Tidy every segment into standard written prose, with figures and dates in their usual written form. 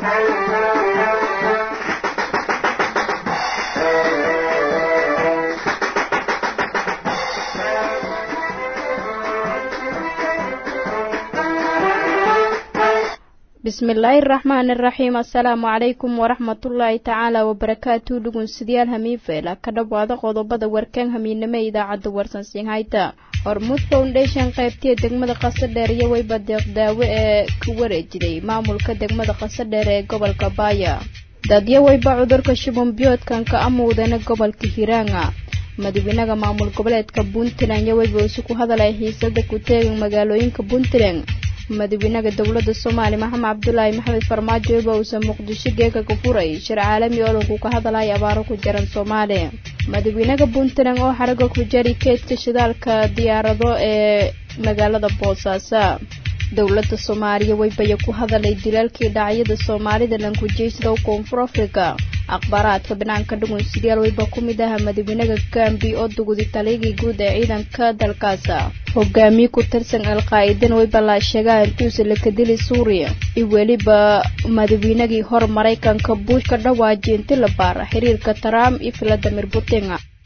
بسم الله الرحمن الرحيم السلام عليكم ورحمة الله تعالى وبركاته لغن سديال هميفة لكذا بعض قضبة وركان همينما إذا عد ورسان سيهايتا هرمود فاونديشن قيبتية دقمة قصر دارية ويبادق داوئ كوريجري معمولك دقمة قصر دارية قبل كبايا دادية ويبا عذرك شبون بيوت كان كأمودنا قبل كهيرانا مدبيناغا معمول قبلت كبونتلان يويبا وسوكو هذا لايحيسادة كتاغن مغالوين كبونتلان madaxweynaha dawladda Soomaaliya Maxamed Cabdullaahi Maxamed Farmaajo oo uu Muqdisho geeka ku furay shir caalami oo lagu ka hadlayo abaaro ku jiran Soomaaliya madaxweynaha Puntland oo xarago ku jari keedka shidaalka diyaarado ee magaalada Boosaaso dawladda Soomaaliya way bay ku hadalay dilalkii dhacyada Soomaalida lan ku jeesdo Koonfur Afrika akhbaraadka banaanka dhugun sidaal way ba ku mid ah madaxweynaha Gambi oo dugudi taliga guud ee ciidanka dalkaas hogaamiye ku tirsan al-Qaa'ida way balaa sheegay intuu la ka dilay Suuriya iyo waliba madaxweynagii hor Mareykanka Bush ka dhawaajiyay intii la baar xiriirka Trump iyo Vladimir Putin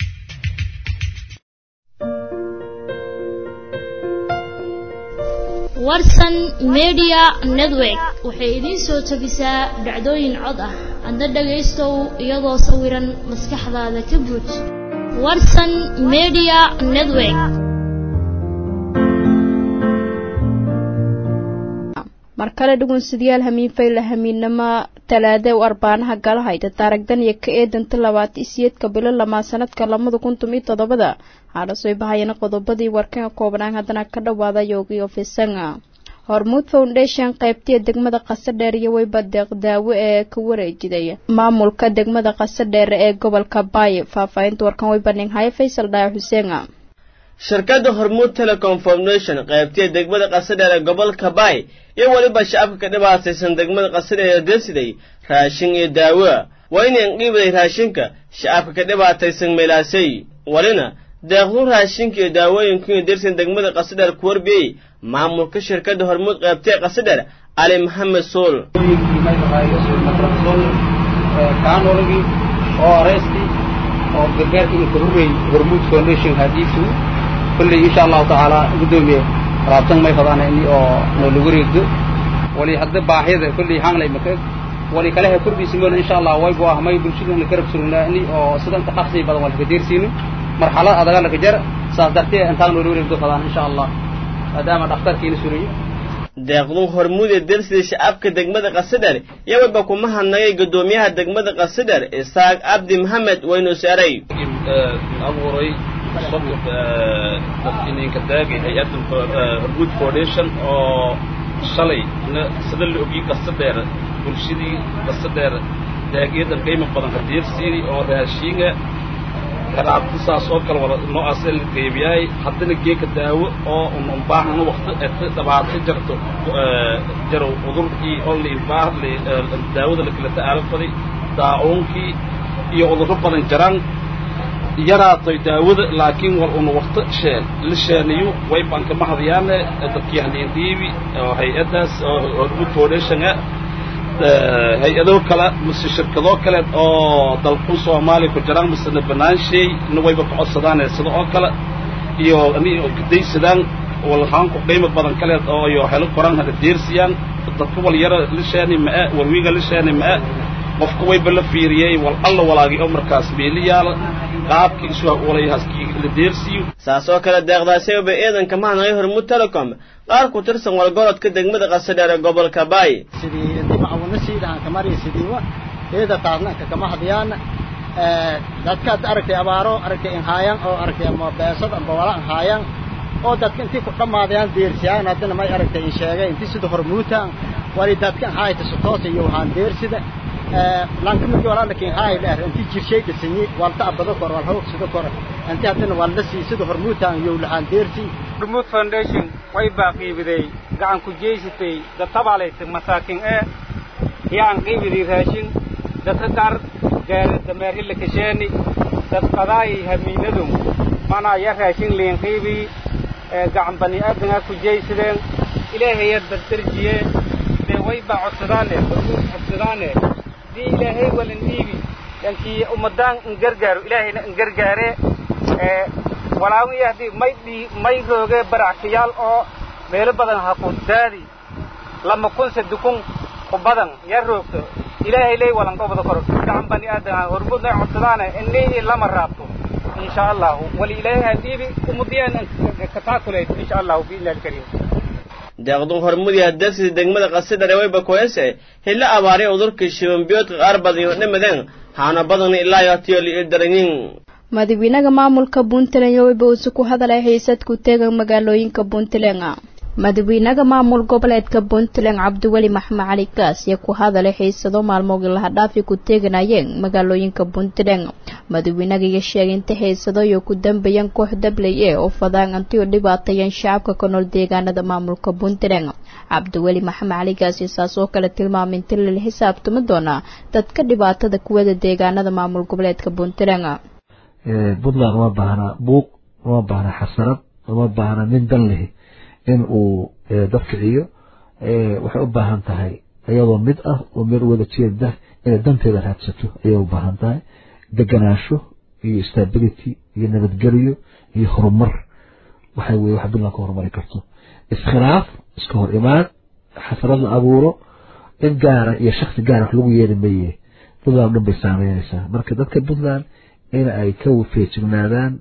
warsan media network waxay idin soo tabisaa dhacdooyin cod ah anda dhageystow iyadoo sawiran maskaxdaada ka buux warsan media network markale dhugun sidaal hamiin fayla hamiinama talaada oo arbaanaha galahayda taarigdan iyo ka eedanta 28 bilo lama sanadka 2017 hada soo bahayna qodobadii warkan koobnaan hadana ka dhawaada yoogiyo fisanga Hormuud Foundation qaybtii degmada Qasadheer iyo way badeeq daawo ee ka wareejiday maamulka degmada Qasadheer ee gobolka Baay faafaynta warkan way bandhigay Faysal Dhaay Xuseen shirkadda Hormuud Telecom Foundation qaybtii degmada Qasadheer ee gobolka Baay iyo waliba shacabka ka dhibaataysan degmada Qasadheer ee deesiday raashin iyo daawo waa inay qiibaday raashinka shacabka ka dhibaataysan meelaasay walina deeqdu raashinka iyo daawooyinka deersan degmada Qasadheer ku warbiyay maamulka shirkadda Hormuud qaybtii Qasadheer Ali Maxamed Sool kaanoligi oo aresti oo gargaarkii kurbay Hormuud Foundation hadiisu kulli insha Allah taala gudoomiye raabtan may fadana in oo lagu wareegdo wali hadda baahida kulli hanglay makad wali kale kurbiisimo insha Allah way boo ahmay bulshada ka rabsurna in oo sidan taqaxsi badan wal kadeersiino marxalad adaga la gajar saas dartee intaan loo wareegdo fadana insha Allah adama dhakhtarkiina suriyo deeqdu Hormuud ee deersida shacabka degmada Qasadheer iyaba kuma hanayay gudoomiyaha degmada Qasadheer Isaaq Abdi Maxamed waynu saaray abuuray sabab dadkiinka taagay hay'adda Hormuud Foundation oo shalay sida loo ogi Qasadheer bulshadii Qasadheer deegaanka qiimo badan ka deersiinay oo raashinga karaabta saas oo kale wala noo asal qeybiyay haddana geeka daawo oo u baahan waqti ee tabaarta jirto jaro udurkii oo liibaadle daawada la kala taariikhday daawoonkii iyo udurro badan jiraan yaraatay daawada laakiin wal uu waqti sheel la sheeniyo way banka mahadiyaan dadkii hadiintiibi oo hay'adaas Hormuud Foundation hay-ado kala mise shirkado kale oo dalku Soomaaliya ku jiraan mise banaanshay wayba ku codsadaan sida oo kale iyo gudaysadaan walhaan ku qiimo badan kale oo iyo helo qoran hada deersiyaan dadku wal yara la sheeni ma warwiga la sheeni ma qofku wayba la fiiriyay wal alla walaagi oo markaas meeliyaal qaabkii soo walayahaskii la deersiyo saasoo kale deeqdaasay oo eedanka maanay Hormuud Telecom qaar ku tirsan walgorodka degmada Qasadheer ee gobolka Baay sidii intii macawna siidaan kamari sidii wa eeda taasna kama hadiyaan dadka aragtay abaaro aragtay in haayaan oo aragtay ama beesad ama wala haayaan oo dadka intii ku dhamaadayaan deersiyaan hadana may aragtay in sheegay intii sida Hormuudta wali dadka haayta soo iyo waxaan deersida laakiin markii wala laakiin haay la intii jirshay gasay walta abado kor wal hoog sida kor intii hadana wala sida Hormuudta iyo lahaan deersi Hormuud Foundation way baaqiibiday gacan ku jeesatay dad tabaalaysan masaakin yaan qiibiday raashin dadka qaar gaarida meerhil ka sheeni dad qadaay hamiinadu mana ya raashin leen qiibi gacan bani aadana ku jeesadeen ilaahay darjiye de way ba codsadaane codsadaane di ilaahay walan dhiibi yankii ummadaan gargaaro ilaahayna gargaare walaawi yahdii may rooge baracsiyaal oo meelo badan ha ku daadi lama kun sadukun ku badan ya roogto ilaahay leey walan qobada kor gacan bani aadan hormudna codsadaane inni lama raabto insha Allah wali ilaahay hadiibi umudiyaan ka taakulay insha Allah bi ilaahi kariim deeqdun hormudi hadasi degmada qasadare way bakoyse hilla abaare udurka shiban biyoodka qaar badan iyo dhimadeen haana badan ilaa yaatiyo li daranyin madaxweynaha maamulka Puntland wayba uu ku hadalay xiisad ku teegan magaalooyinka Puntland madaxweynaha maamul goboleedka Puntland Cabdiwali Maxamed Cali Kaas ayaa ku hadalay xiisado maalmood la dhaafi ku teeganayeen magaalooyinka Puntland madaxweynaha ayaa sheegay in xiisado ay ku dambeeyeen koox dablay oo fadaan antiyo dhibaateeyeen shacabka ku nool deegaanada maamulka Puntland Cabdiwali Maxamed Cali Kaas isoo kale tilmaamay in la xisaabtamo doona dadka dhibaatada ku wada deegaanada maamul goboleedka Puntland Puntland waa baahna buuq waa baahna xasarad waa baahna min dan leh in uu dadka iyo waxay u baahan tahay ayadoo mid ah oo meel wada jeeda in danteeda raadsato ayay u baahan tahay deganaansho iyo stability iyo nabadgelyo iyo horumar waxay weey wax Puntland ka horumari karto iskhilaaf iska hor imaan xasarad la abuuro in gaara iyo shakhsi gaar ah lagu yeerimay Puntland dhan bay saameynaysaa marka dadka Puntland in ay ka feejignaadaan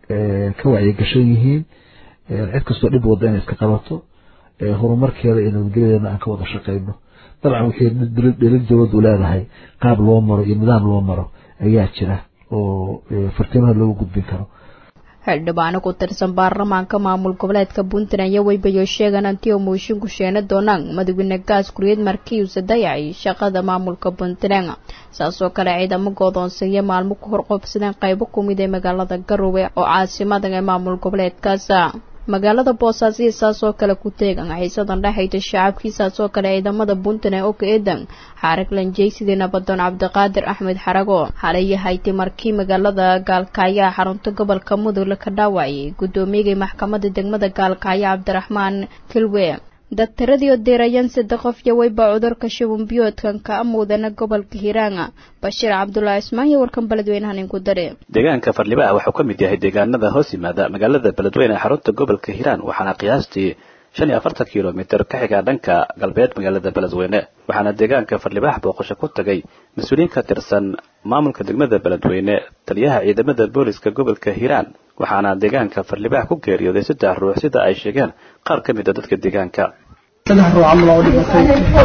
ka wacyi gashan yihiin cid kastoo dhib wada inay iska qabato horumarkeeda iyo nabadgelyadeena aan ka wada shaqeyno dabcan wixii dhalin dawladdu leedahay qaab loo maro iyo nidaam loo maro ayaa jira oo fartimaha loogu gudbin karo xildhibaano ku tirsan baarlamaanka maamul goboleedka Puntland ayaa waybayo sheegan antiyo mooshin ku sheena doonaan madaxweyne Gaas Kureed markii uu sadayay shaqada maamulka Puntland saasoo kale ciidamo go'doonsiga maalmo ku horqoobsadeen qaybo kumid ee magaalada Garowe oo caasimada ee maamul goboleedkaas magaalada Boosaaso saasoo kale ku teegan xiisadan dhaxayta shacabkiisa saasoo kale ciidamada Puntland oo ka eedan xarag lanjeysidii nabadoon Cabdiqaadir Axmed Xarago xalay hayti markii magaalada Gaalkaayo xarunta gobolka Mudug la ka dhaawayay gudoomiyaha maxkamadda degmada Gaalkaayo Cabdiraxmaan Kilwe dadtaradii oo deerayan saddex qof wayba cudurka shuban biyoodkan ka amoodana gobolka Hiiraan Bashir Cabdullaahi Ismaaciil warkan baladweynahan in ku dareen deegaanka Farliba waxa ka mid yahay deegaanada hoos yimaada magaalada baladweyne xarunta gobolka Hiiraan waxaana qiyaastii 45 kiiloomitir ka xiga dhanka galbeed magaalada baladweyne waxaana deegaanka Farliba booqasho ku tagay mas'uuliyiin ka tirsan maamulka degmada baladweyne taliyaha ciidamada booliska gobolka Hiiraan waxaana deegaanka Farliba ku geeriyooday 3 ruux sida ay sheegeen qaar ka mid ah dadka deegaanka 3 ruux amlo oo dhimatay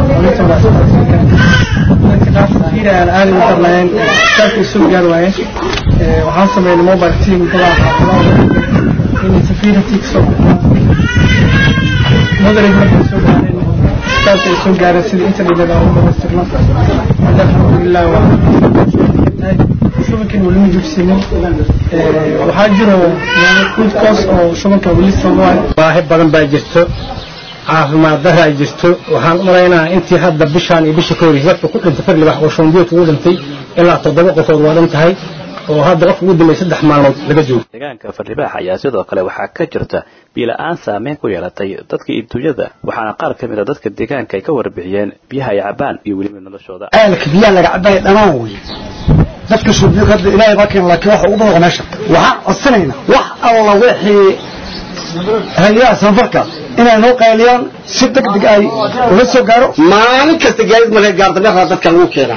Hiiraan aad u tarnaan dadku soo gaar waayeen waxaan sameeyay mobile team in security soo مدرج كانت سجارة سيد إنت اللي بدأ ومستقلنا الحمد لله شو ممكن ولم يجيب سنين وحاجره يعني كود كاس أو شو ممكن ولي صنوان واحد بدن باجستو عارف ما ظهر جستو وحن مرينا أنت هذا بشان يبشكوري زفت كل أنت فرق لبح وشون بيوت وول أنتي إلا تطبق وصور أنتهاي وهذا رف ود ما يسدح مالود لجو deegaanka Farliba ayaa sidoo kale waxa ka jirta biilaan saameyn ku yeelatay dadka intuujada waxaana qaar ka mid ah dadka deegaanka ay ka warbixiyeen biyaha ay cabaan iyo waliba noloshooda eelka biyaha laga cabay dhamaan way dadka suubiyo ka ilaahay baakin laakiin waxa ugu badan meesha waxa codsanayna wax alla wixii hay'adaha safarka inay noo qayliyaan si degdeg ay uga soo gaaro maalin kasta gaadid markay gaarto meesha dadka lagu keenaa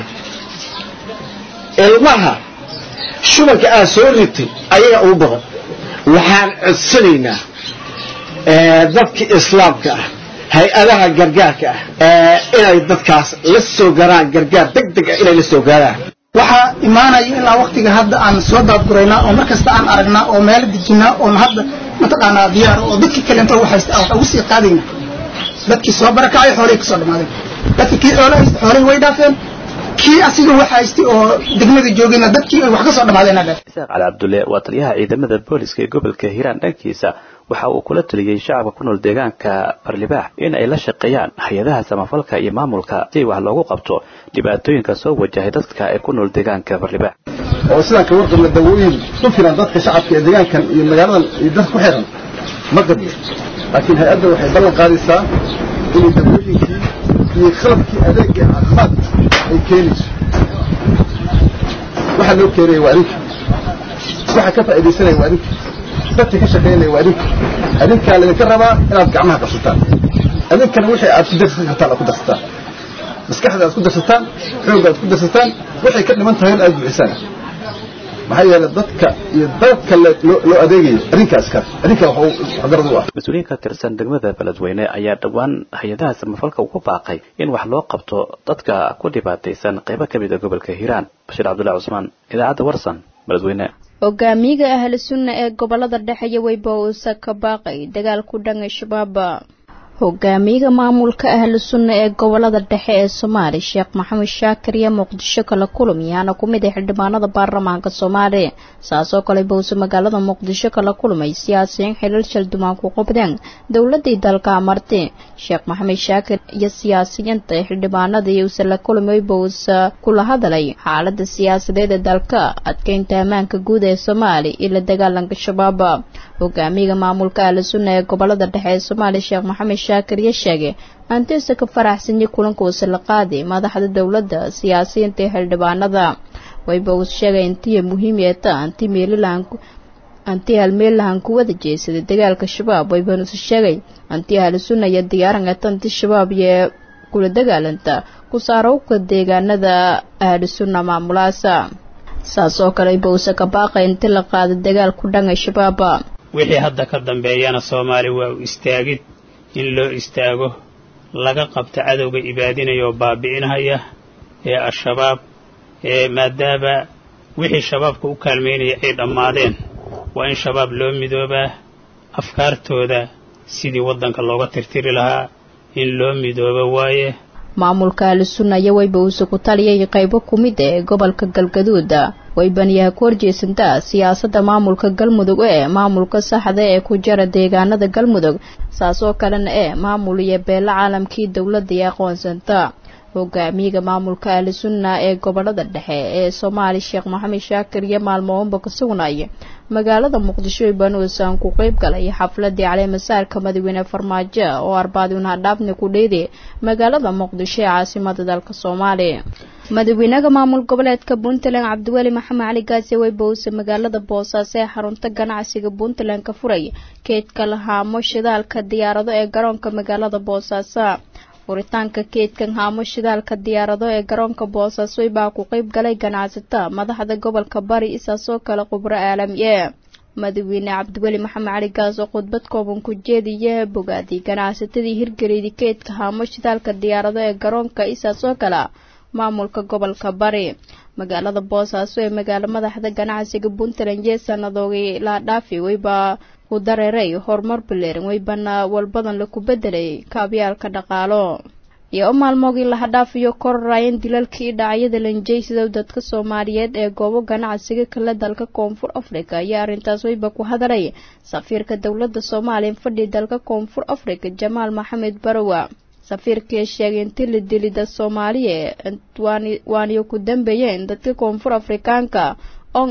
ilmaha shubanka aan soo ritay ayaga ugu badan waxaan codsanaynaa dadka islaamka ah hay-adaha gargaarka ah inay dadkaas la soo garaan gargaar degdeg ah inay la soo gaaraan waxa imaanaya ilaa waqtiga hadda aan soo daadguraynaa oo markasta aan aragnaa oo meel dejinaa oo hadda mataqaanaa diyaar oo dadkii kale inta waxaysta wax ugu sii qaadayna dadkii soo barakacay xoolay ka soo dhamaadeen dadkii xoolay way dhaafeen kii asiga waxa haystay oo degmada joogayna dadkii wax ka soo dhamaadeen Isaaq Cali Cabdulle waa taliyaha ciidamada booliska ee gobolka Hiiraan dhankiisa waxa uu kula taliyay shacabka ku nool deegaanka Farliba in ay la shaqeeyaan hay'adaha samafalka iyo maamulka si wax loogu qabto dhibaatooyinka soo wajahay dadka ee ku nool deegaanka Farliba oo sidoo kale warqad dawooyin ku filan dadka shacabka ee deegaankan iyo magaalada iyo dadka ku xiran ma qadin laakiin hay'adda waxay ballan qaadaysaa in dawooyinkii iyo qalabkii adeega caafimaad ay keenayso waxa loo keenay waa adinka waxa ka faa'iideysanaya waa adinka dadka ka shaqeynaya waa adinka laga rabaa inaad gacmaha qabsataan adinkana wixii aad ku darsan kartaan aad ku darsataan maskaxda aad ku darsataan xoogga aad ku darsataan waxay ka dhiman tahay aad buuxisaan maxay yeelay dadka iyo dadka loo adeegayo arrinkaas waxa garad u ah mas'uuliyiin ka tirsan degmada Beledweyne ayaa dhawaan hay'adaha samafalka ugu baaqay in wax loo qabto dadka ku dhibaataysan qaybo ka mid ah gobolka Hiiraan Bashir Cabdullaahi Cusmaan idaacadda Warsan Beledweyne hogaamiyaha ahlu sunna ee gobolada dhexe wayba uu ka baaqay dagaal ku dhan shabaab hogaamiyaha maamulka ahlu sunna ee gobolada dhexe ee Soomaaliya Sheekh Maxamed Shaakir iyo Muqdisho kala kulmayaan ku mid ah xildhibaanada baarlamaanka Soomaaliya saasoo kale bowsa magaalada Muqdisho kala kulmay siyaasiyiin xilal shaldumaan ku qabdeen dawladda dalka amartay Sheekh Maxamed Shaakir iyo siyaasiyiinta xildhibaanada iyo la kulmay bowsa kula hadalay xaaladda siyaasadeed ee dalka adkeynta ammaanka guud ee Soomaaliya iyo la dagaalanka shabaab hogaamiyaha maamulka ahlu sunna ee gobolada dhexe ee Soomaaliya Sheekh Maxamed Shaakir ya sheegay antiisa ka faraxsan kulanka la qaaday madaxda dawladda siyaasiyiinta ee xildhibaanada wayba uu sheegay intii muhiim anti halmeelahan ku wada jeesaday dagaalka shabaab wayba uu sheegay anti ahlu sunna iyo diyaaran tanti shabaab iyo kula dagaalanta ku saarowka deegaanada ahlu sunna maamulaasa saasoo kale bowsa ka baaqay intii la qaaday dagaal ku dhan shabaab wixii hadda ka dambeeyana Soomaali waa istaagid in loo istaago laga qabto cadowga ibaadinayo baabi'inaya ee al-shabaab maadaama wixii shabaabku u kaalmeynaya ay dhamaadeen waa in shabaab loo midoobaa afkaartooda sidii wadanka looga tirtiri lahaa in loo midoobo waaye maamulka al-sunna wayba uu ku taliyay qaybo kumid ah gobolka Galgaduud waybaniyaha ku horjeesanta siyaasadda maamulka Galmudug ee maamulka saxda ee ku jira deegaanada Galmudug saasoo kalena maamul iyo beela caalamkii dawladda iyo aqoonsanta hogaamiyaha maamulka al-sunna ee gobolada dhexe ee Soomaaliya Sheekh Maxamed Shaakir iyo maalmoonba ka sugnay magaalada Muqdisho banuusan ku qayb galay xafladii caleemasaarka madaxweyne Farmaajo oo Arbaadoon hadhaafna ku dheeday magaalada Muqdisho ee caasimadda dalka Soomaaliya madaxweynaha maamul goboleedka Puntland Cabdiwali Maxamed Cali Gaase way bowsa magaalada Boosaaso ee xarunta ganacsiga Puntland ka furay keedka lahaamo shidaalka diyaarado ee garoonka magaalada Boosaaso furitaanka keedkan haamo shidaalka diyaarado ee garoonka Boosaaso baa ku qayb galay ganacsatada madaxda gobolka Bari isaasoo kala khubro caalami ah madaxweyne Cabdiwali Maxamed Cali Gaase khudbad kooban ku jeediyay bogaadii ganacsatadii hirgeliyay keedka haamo shidaalka diyaarado ee garoonka isaasoo kala maamulka gobolka Bari magaalada Boosaaso ee magaalo madaxda ganacsiga Puntland ee sanadooyii la dhaafay wayba ku dareeray horumar bileeran waybana walbadan la ku bedelay kaabyaalka dhaqaalo iyo maalmoogii la hadhaafiyo korraayeen dilalkii dhacyada lanjeysida dadka Soomaaliyeed ee goobo ganacsiga kala dalka Koonfur Afrika ayaa arintaas wayba ku hadalay safiirka dawladda Soomaaliya fadhi dalka Koonfur Afrika Jamaal Maxamed Barawa safiirkii sheegay in la dilida Soomaaliyeed waaniyo ku dambeeyeen dadka Koonfur Afrikaanka oo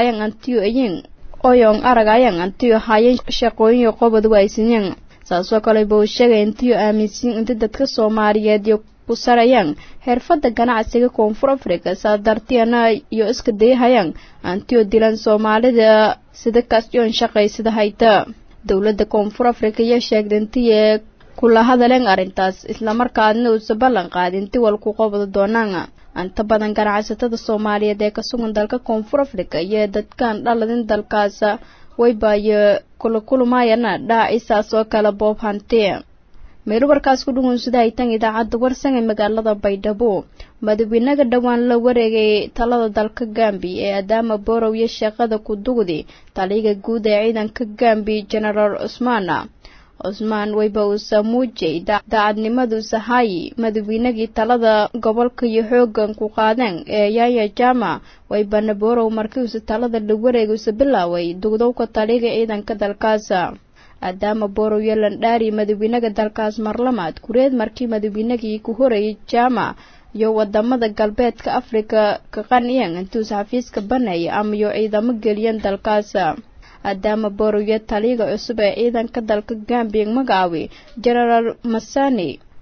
aragayaan antiyo hayeen shaqooyin qobad waysiin saasoo kale buu sheegay intii aaminsan in dadka Soomaaliyeed ku sarayaan xirfadda ganacsiga Koonfur Afrika saadartiina iyo iska deeyayaan antiyo dilan Soomaalida sida kaasyoon shaqaysada hayta dawladda Koonfur Afrika ayaa sheegay intii kula hadaleen arintaas isla markaana uu ballan qaaday intii wal ku qabado doonaan anta badan ganacsatada Soomaaliyeed ee ka sugan dalka Koonfur Afrika iyo dadkan dhaladin dalkaas waybayo kula kulmayana dhaacisaas oo kala boob hantiye meel warkaas ku dhugun sida ay tan idaacadda Warsan ee magaalada Baydhabo madaxweynaha dhawaan la wareegay talada dalka Gambia ee Adama Barrow iyo shaqada ku dugday taliga guud ee ciidanka Gambia General Usman wayba uu samuujay daacadnimadu sahay madaxweynagii talada gobolka iyo xoogan ku qaadeen ee Yaya Jama wayba Barrow markii uu talada la wareegay bilaaway dugdowka taliga ciidanka dalkaas Adama Barrow iyo Landari madaxweynaha dalkaas marlamaad kureed markii madaxweynagii ku horeeyay Jama iyo wadamada galbeedka Afrika ka qaniyeen intuu xafiiska banay ama iyo ciidamo geliyeen dalkaas Adama Barrow iyo taliga cusub ee ciidanka dalka Gambia magacaabi General Masani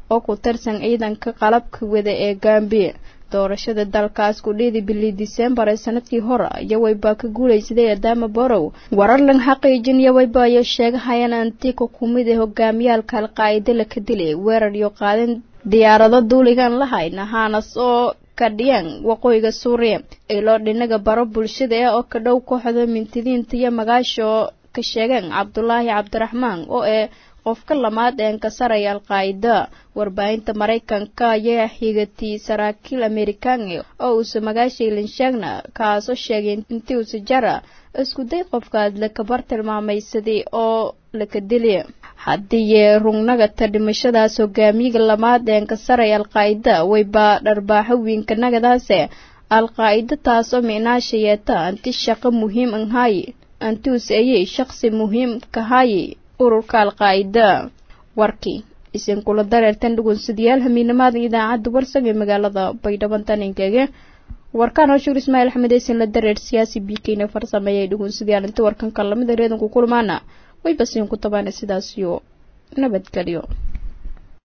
oo ku tirsan ciidanka qalabka wada ee Gambia doorashada dalkaas ku dhidi bilii December ee sanadkii hore iyo wayba ka guuleysaday Adama Barrow warar lan xaqiijin iyo wayba ay sheegayaan antii ku kumid ah hogaamiyalka Al-Qaeda la ka dilay weerar iyo qaadan diyaarado duuligan lahayn hanas oo ka dhiyan waqooyiga Suuriya ee loo dhinaga baro bulshada oo ka dhow kooxda mintidiinta iyo magaasho ka sheegan Cabdullaahi Cabdiraxmaan oo qofka lamaad ee ka saraya Al-Qaeda warbaahinta Mareykanka ayaa xigtay saraakiil Amerikaan oo uu magaashay Linshaagna kaasoo sheegay intii uu jara isku day qofkaad la kabar tilmaamaysadii oo la ka dilay haddii rungnaga dhimashadaas hogaamiga lamaad ee ka saraya Al-Qaeda wayba dharbaaxo weynka nagadaas Al-Qaeda taasoo micnaasheeyta anti shaqo muhiim ah hay antuus ayay shakhsi muhiim ka hay ururka Al-Qaeda warkii isin kula dareertan dhugunsidayaal hamiinimada idaacadda warsan ee magaalada Baydhabo taninkeega warkaan Hashur Ismaaciil Axmed isin la dareer siyaasi BKna farsameeyay dhugunsidayaal inta warkan kala mid reedanku kulmaana way basin ku tabaana sidaas iyo nabadgelyo